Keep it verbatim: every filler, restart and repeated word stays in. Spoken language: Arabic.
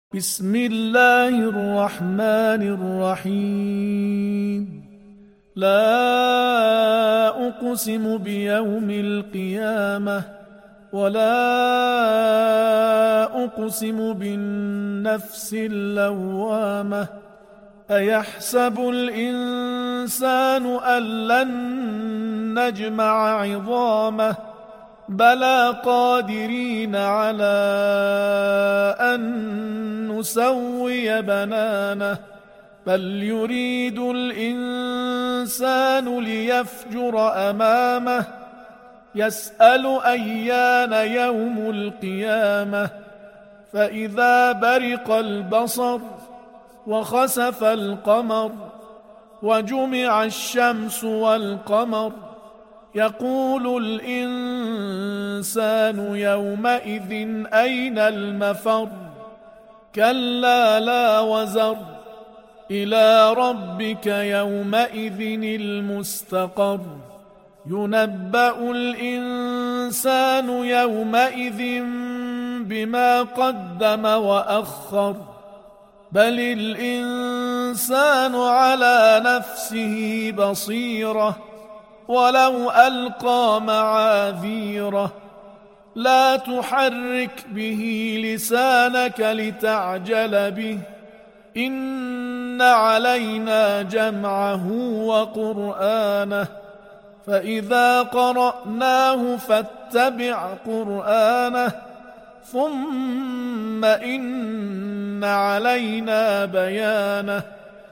بسم الله الرحمن الرحيم. لا أقسم بيوم القيامة ولا أقسم بالنفس اللوامة. أيحسب الإنسان أن لن نجمع عظامه بلى قادرين على أن نسوي بنانه. بل يريد الإنسان ليفجر أمامه يسأل أيان يوم القيامة. فإذا برق البصر وخسف القمر وجمع الشمس والقمر يقول الإنسان يومئذ أين المفر. كلا لا وزر إلى ربك يومئذ المستقر. ينبأ الإنسان يومئذ بما قدم وأخر. بل الإنسان على نفسه بصيرة ولو ألقى معاذيره. لا تحرك به لسانك لتعجل به إن علينا جمعه وقرآنه. فإذا قرأناه فاتبع قرآنه ثم إن علينا بيانه.